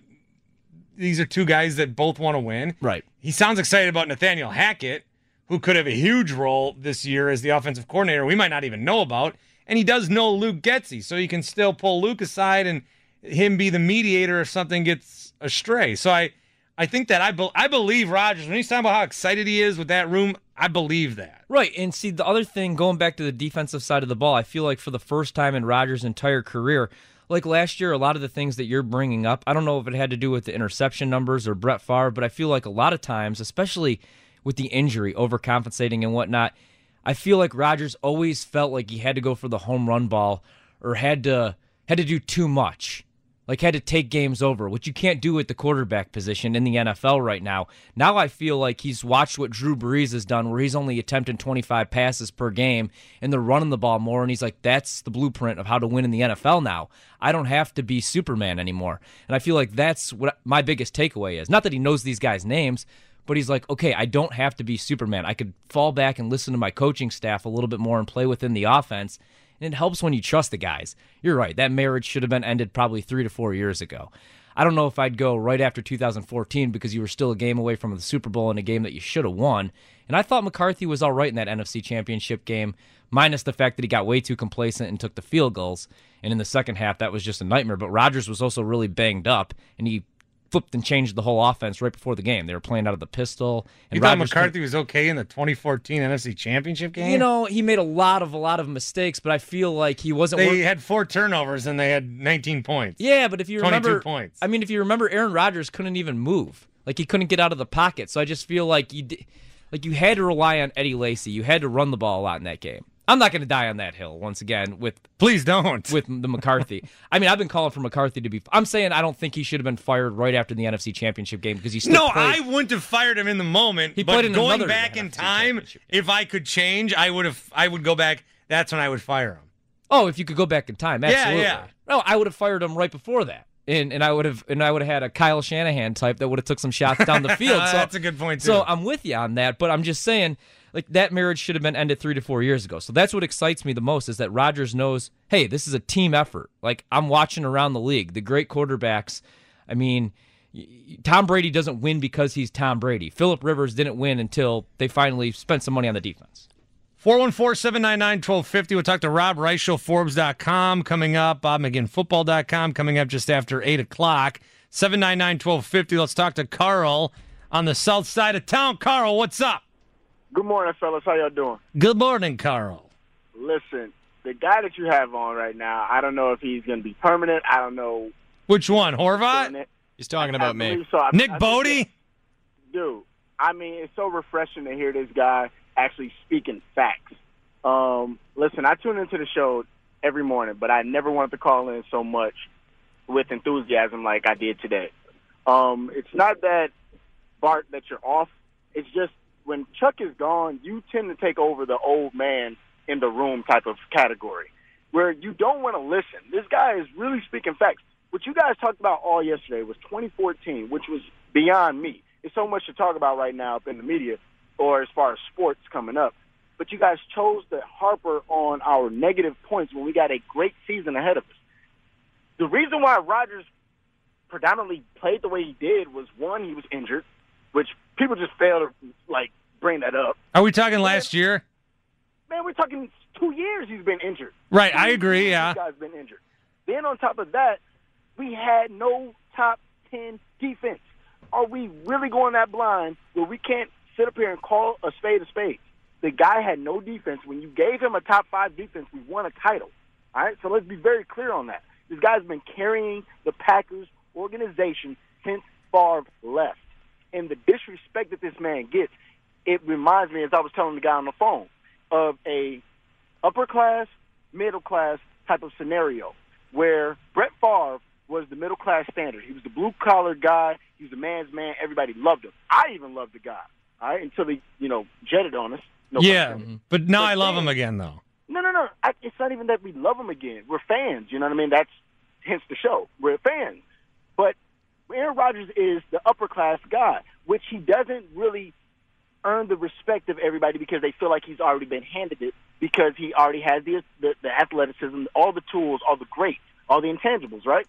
these are two guys that both want to win. Right. He sounds excited about Nathaniel Hackett, who could have a huge role this year as the offensive coordinator we might not even know about. And he does know Luke Getsy, so he can still pull Luke aside and him be the mediator if something gets astray. So I think that I believe Rodgers, when he's talking about how excited he is with that room, I believe that. Right, and see, the other thing, going back to the defensive side of the ball, I feel like for the first time in Rodgers' entire career, like last year, a lot of the things that you're bringing up, I don't know if it had to do with the interception numbers or Brett Favre, but I feel like a lot of times, especially with the injury, overcompensating and whatnot, I feel like Rodgers always felt like he had to go for the home run ball or had to do too much. Like, had to take games over, which you can't do at the quarterback position in the NFL right now. Now I feel like he's watched what Drew Brees has done, where he's only attempting 25 passes per game, and they're running the ball more, and he's like, that's the blueprint of how to win in the NFL now. I don't have to be Superman anymore. And I feel like that's what my biggest takeaway is. Not that he knows these guys' names, but he's like, okay, I don't have to be Superman. I could fall back and listen to my coaching staff a little bit more and play within the offense. And it helps when you trust the guys. You're right. That marriage should have been ended probably 3 to 4 years ago. I don't know if I'd go right after 2014 because you were still a game away from the Super Bowl in a game that you should have won. And I thought McCarthy was all right in that NFC Championship game, minus the fact that he got way too complacent and took the field goals. And in the second half, that was just a nightmare. But Rodgers was also really banged up, and he flipped and changed the whole offense right before the game. They were playing out of the pistol. And you thought McCarthy was okay in the 2014 NFC Championship game? You know, he made a lot of mistakes, but I feel like he wasn't. They had 4 turnovers and they had 19 points. Yeah, but if you remember, 22 points. I mean, if you remember, Aaron Rodgers couldn't even move. Like, he couldn't get out of the pocket. So I just feel like you had to rely on Eddie Lacy. You had to run the ball a lot in that game. I'm not going to die on that hill once again with. Please don't. With the McCarthy. I mean, I've been calling for McCarthy to be. I'm saying I don't think he should have been fired right after the NFC Championship game because he still. No, played. I wouldn't have fired him in the moment. He but played in going back in time, if I could change, I would go back. That's when I would fire him. Oh, if you could go back in time, absolutely. Yeah. No, I would have fired him right before that. And I would have had a Kyle Shanahan type that would have took some shots down the field. So, that's a good point too. So I'm with you on that, but I'm just saying, like, that marriage should have been ended 3 to 4 years ago. So that's what excites me the most is that Rodgers knows, hey, this is a team effort. Like, I'm watching around the league, the great quarterbacks. I mean, Tom Brady doesn't win because he's Tom Brady. Phillip Rivers didn't win until they finally spent some money on the defense. 414-799-1250. We'll talk to Rob Reischel, Forbes.com coming up, BobMcGinnFootball.com coming up just after 8 o'clock. 799-1250. Let's talk to Carl on the south side of town. Carl, what's up? Good morning, fellas. How y'all doing? Good morning, Carl. Listen, the guy that you have on right now, I don't know if he's going to be permanent. I don't know. Which one, Horvat? He's talking about me. So. Nick Bodie? Dude, I mean, it's so refreshing to hear this guy actually speaking facts. Listen, I tune into the show every morning, but I never wanted to call in so much with enthusiasm like I did today. It's not that, Bart, that you're off. It's just when Chuck is gone, you tend to take over the old man in the room type of category where you don't want to listen. This guy is really speaking facts. What you guys talked about all yesterday was 2014, which was beyond me. There's so much to talk about right now up in the media or as far as sports coming up. But you guys chose to harper on our negative points when we got a great season ahead of us. The reason why Rodgers predominantly played the way he did was, one, he was injured, which people just fail to, bring that up. Are we talking last year? Man, we're talking 2 years he's been injured. Right, I agree, yeah. This guy's been injured. Then on top of that, we had no top 10 defense. Are we really going that blind where we can't sit up here and call a spade a spade? The guy had no defense. When you gave him a top 5 defense, we won a title. All right, so let's be very clear on that. This guy's been carrying the Packers organization since Favre left. And the disrespect that this man gets, it reminds me, as I was telling the guy on the phone, of a upper class, middle class type of scenario where Brett Favre was the middle class standard. He was the blue collar guy. He was the man's man. Everybody loved him. I even loved the guy. All right, until he, jetted on us. No, but now I love him again, though. No. It's not even that we love him again. We're fans. You know what I mean? That's hence the show. We're fans. But Aaron Rodgers is the upper class guy, which he doesn't really earn the respect of everybody because they feel like he's already been handed it because he already has the athleticism, all the tools, all the greats, all the intangibles, right?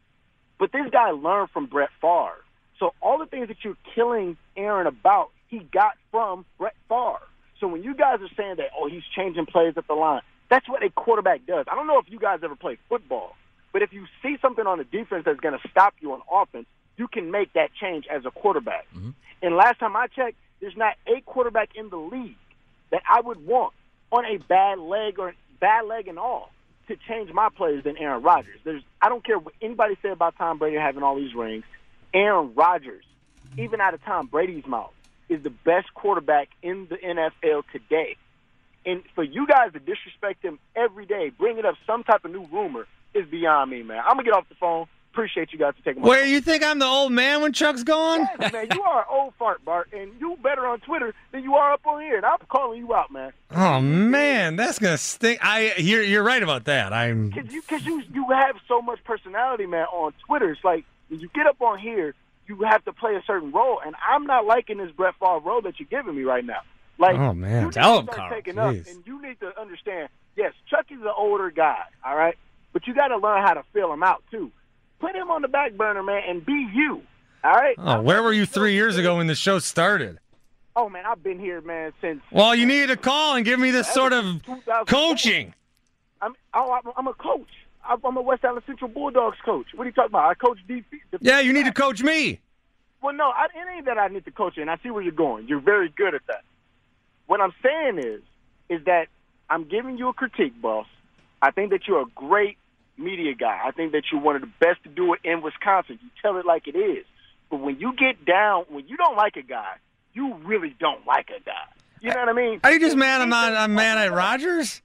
But this guy learned from Brett Favre. So all the things that you're killing Aaron about, he got from Brett Favre. So when you guys are saying that, he's changing plays at the line, that's what a quarterback does. I don't know if you guys ever played football, but if you see something on the defense that's going to stop you on offense, you can make that change as a quarterback. Mm-hmm. And last time I checked, there's not a quarterback in the league that I would want on a bad leg and all to change my plays than Aaron Rodgers. I don't care what anybody said about Tom Brady having all these rings. Aaron Rodgers, even out of Tom Brady's mouth, is the best quarterback in the NFL today. And for you guys to disrespect him every day, bringing up some type of new rumor, is beyond me, man. I'm going to get off the phone. Appreciate you guys for taking my Wait, you think I'm the old man when Chuck's gone? Yes, man. You are an old fart, Bart, and you better on Twitter than you are up on here, and I'm calling you out, man. Oh, man, that's going to stink. You're right about that. Because you have so much personality, man, on Twitter. It's like when you get up on here, you have to play a certain role, and I'm not liking this Brett Favre role that you're giving me right now. Like, oh, man. You need Tell him, to start Carl. taking up, and you need to understand, yes, Chuck is an older guy, all right? But you got to learn how to feel him out, too. Put him on the back burner, man, and be you, all right? Oh, where were you 3 years ago when the show started? Oh, man, I've been here, man, since... Well, you needed to call and give me this sort of coaching. I'm a coach. I'm a West Allen Central Bulldogs coach. What are you talking about? I coach defense. Yeah, you need to coach me. Well, no, it ain't that I need to coach you, and I see where you're going. You're very good at that. What I'm saying is that I'm giving you a critique, boss. I think that you're a great media guy. I think that you're one of the best to do it in Wisconsin. You tell it like it is. But when you get down, when you don't like a guy, you really don't like a guy. You know what I mean? Are you just mad I'm mad at Rodgers?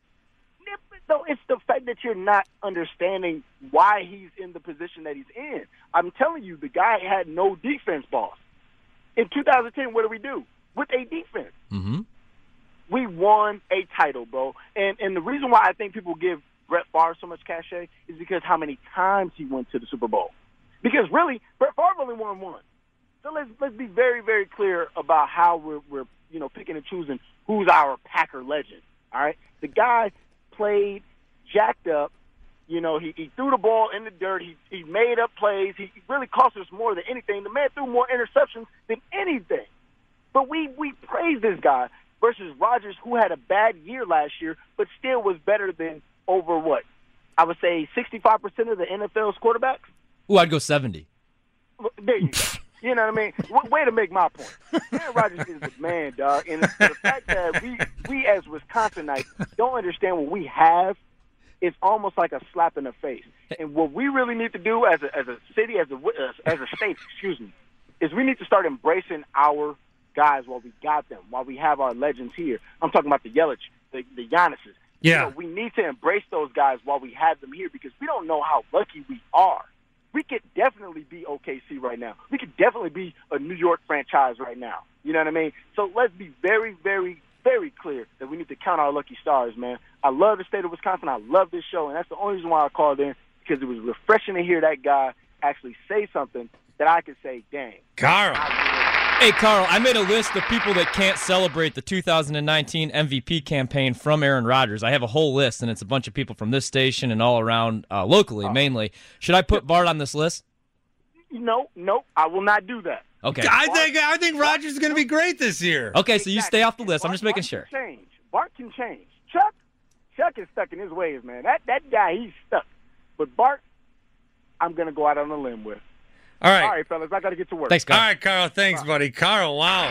No, it's the fact that you're not understanding why he's in the position that he's in. I'm telling you, the guy had no defense, boss. In 2010, what did we do? With a defense. Mm-hmm. We won a title, bro. And the reason why I think people give Brett Favre so much cachet is because how many times he went to the Super Bowl. Because really, Brett Favre only won one. So let's be very, very clear about how we're picking and choosing who's our Packer legend. All right, the guy played jacked up. He threw the ball in the dirt. He made up plays. He really cost us more than anything. The man threw more interceptions than anything. But we praise this guy versus Rodgers, who had a bad year last year, but still was better than over what? I would say 65% of the NFL's quarterbacks? Ooh, I'd go 70. There you go. You know what I mean? Way to make my point. Aaron Rodgers is the man, dog. And the fact that we as Wisconsinites don't understand what we have, it's almost like a slap in the face. And what we really need to do as a city, as a state, is we need to start embracing our guys while we got them, while we have our legends here. I'm talking about the Yelich, the Giannis's. Yeah. We need to embrace those guys while we have them here because we don't know how lucky we are. We could definitely be OKC right now. We could definitely be a New York franchise right now. You know what I mean? So let's be very, very, very clear that we need to count our lucky stars, man. I love the state of Wisconsin. I love this show, and that's the only reason why I called in, because it was refreshing to hear that guy actually say something that I could say, dang. Carl. Hey, Carl, I made a list of people that can't celebrate the 2019 MVP campaign from Aaron Rodgers. I have a whole list, and it's a bunch of people from this station and all around locally, mainly. Should I put Bart on this list? No, I will not do that. Okay. I think Rodgers is going to be great this year. Okay, so you stay off the list. I'm just making sure. Bart can change. Chuck is stuck in his ways, man. That guy, he's stuck. But Bart, I'm going to go out on a limb with. All All right, fellas, I got to get to work. Thanks, Carl. All right, Carl. Thanks, buddy. Carl, wow.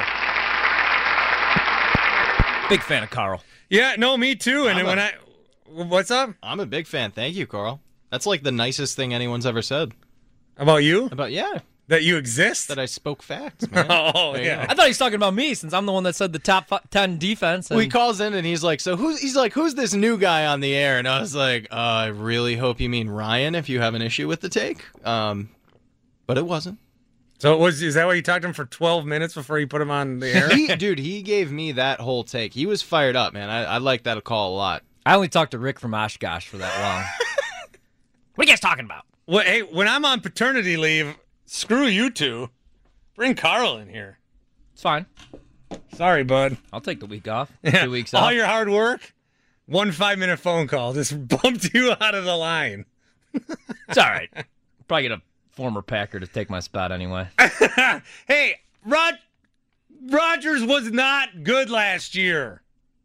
Big fan of Carl. Yeah, no, me too. And what's up? I'm a big fan. Thank you, Carl. That's like the nicest thing anyone's ever said. About you? Yeah. That you exist? That I spoke facts, man. Oh, yeah. I thought he was talking about me since I'm the one that said the top 10 defense. Well, he calls in and he's like, who's this new guy on the air? And I was like, I really hope you mean Ryan if you have an issue with the take. But it wasn't. So is that why you talked to him for 12 minutes before you put him on the air? He gave me that whole take. He was fired up, man. I like that call a lot. I only talked to Rick from Oshkosh for that long. What are you guys talking about? Well, hey, when I'm on paternity leave, screw you two. Bring Carl in here. It's fine. Sorry, bud. I'll take the week off. Yeah. 2 weeks off. All your hard work, 1 5-minute phone call just bumped you out of the line. It's all right. Probably get a former Packer to take my spot anyway. Hey, Rodgers was not good last year.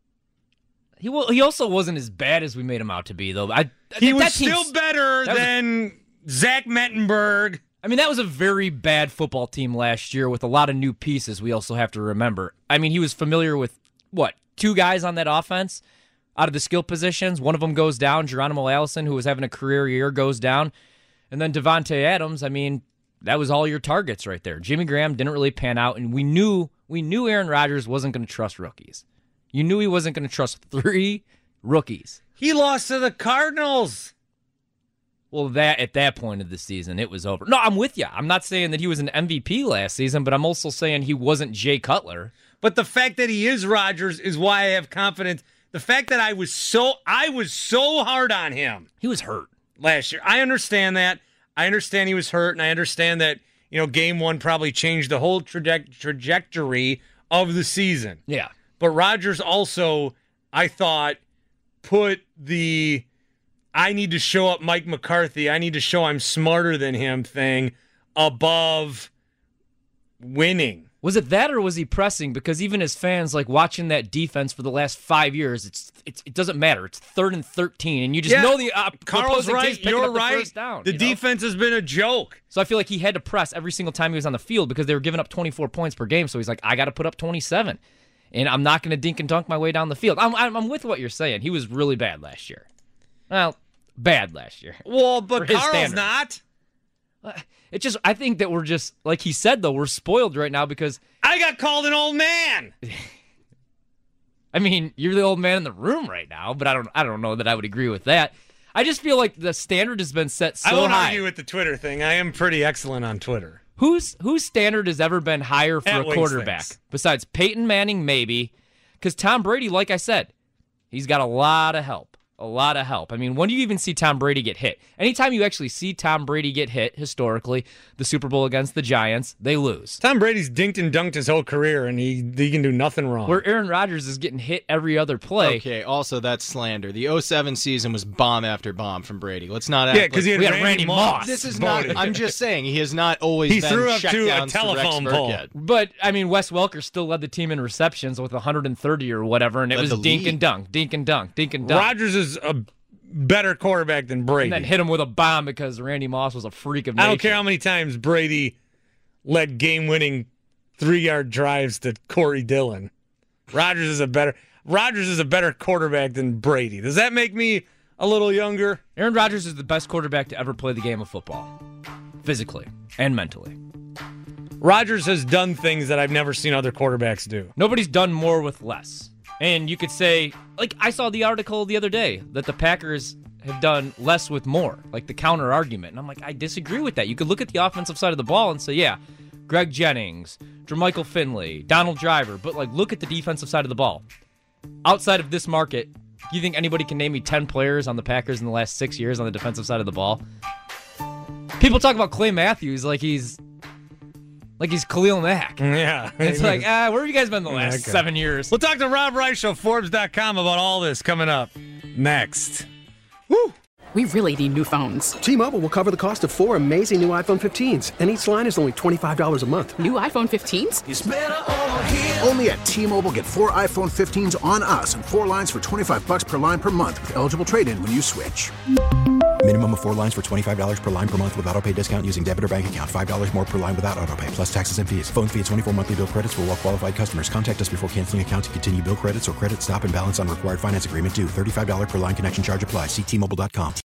He also wasn't as bad as we made him out to be, though. He was still better than Zach Mettenberg. I mean, that was a very bad football team last year with a lot of new pieces we also have to remember. I mean, he was familiar with, 2 guys on that offense out of the skill positions. One of them goes down. Geronimo Allison, who was having a career year, goes down. And then Devontae Adams, I mean, that was all your targets right there. Jimmy Graham didn't really pan out, and we knew Aaron Rodgers wasn't going to trust rookies. You knew he wasn't going to trust 3 rookies. He lost to the Cardinals. Well, at that point of the season, it was over. No, I'm with you. I'm not saying that he was an MVP last season, but I'm also saying he wasn't Jay Cutler. But the fact that he is Rodgers is why I have confidence. The fact that I was so hard on him. He was hurt last year. I understand that. I understand he was hurt, and I understand that, game 1 probably changed the whole trajectory of the season. Yeah. But Rodgers also, I thought, put the I need to show up Mike McCarthy, I need to show I'm smarter than him thing above winning. Was it that, or was he pressing? Because even as fans, watching that defense for the last 5 years, it doesn't matter. It's 3rd and 13, and you just know the Carl's right. You're right. First down, the defense has been a joke. So I feel like he had to press every single time he was on the field because they were giving up 24 points per game. So he's like, I got to put up 27, and I'm not going to dink and dunk my way down the field. I'm with what you're saying. He was really bad last year. Well, bad last year. Well, but Carl's not. I think that we're just, like he said, though, we're spoiled right now because I got called an old man. I mean, you're the old man in the room right now, but I don't know that I would agree with that. I just feel like the standard has been set so high. I won't argue with the Twitter thing. I am pretty excellent on Twitter. Whose standard has ever been higher for a quarterback? Besides Peyton Manning, maybe. Because Tom Brady, like I said, he's got a lot of help. A lot of help. I mean, when do you even see Tom Brady get hit? Anytime you actually see Tom Brady get hit, historically, the Super Bowl against the Giants, they lose. Tom Brady's dinked and dunked his whole career, and he can do nothing wrong. Where Aaron Rodgers is getting hit every other play. Okay, also that's slander. The 2007 season was bomb after bomb from Brady. Let's not act because he had Randy Moss. This is not. I'm just saying he has not always. He been threw up to a telephone pole. But I mean, Wes Welker still led the team in receptions with 130 or whatever, and it was dink and dunk, dink and dunk, dink and dunk. Rodgers is a better quarterback than Brady. And then hit him with a bomb because Randy Moss was a freak of nature. I don't care how many times Brady led game-winning 3-yard drives to Corey Dillon. Rodgers is a better quarterback than Brady. Does that make me a little younger? Aaron Rodgers is the best quarterback to ever play the game of football, physically and mentally. Rodgers has done things that I've never seen other quarterbacks do. Nobody's done more with less. And you could say, I saw the article the other day that the Packers have done less with more, like the counter argument. And I'm like, I disagree with that. You could look at the offensive side of the ball and say, yeah, Greg Jennings, Jermichael Finley, Donald Driver, but look at the defensive side of the ball. Outside of this market, do you think anybody can name me 10 players on the Packers in the last 6 years on the defensive side of the ball? People talk about Clay Matthews like he's Khalil Mack. Yeah. It's where have you guys been the last 7 years? We'll talk to Rob Reichel, Forbes.com, about all this coming up next. Woo! We really need new phones. T-Mobile will cover the cost of 4 amazing new iPhone 15s, and each line is only $25 a month. New iPhone 15s? It's better over here. Only at T-Mobile, get 4 iPhone 15s on us and 4 lines for $25 per line per month with eligible trade-in when you switch. Minimum of 4 lines for $25 per line per month with autopay discount using debit or bank account. $5 more per line without autopay, plus taxes and fees. Phone fee at 24 monthly bill credits for well-qualified customers. Contact us before canceling account to continue bill credits or credit stop and balance on required finance agreement due. $35 per line connection charge applies. See T-Mobile.com.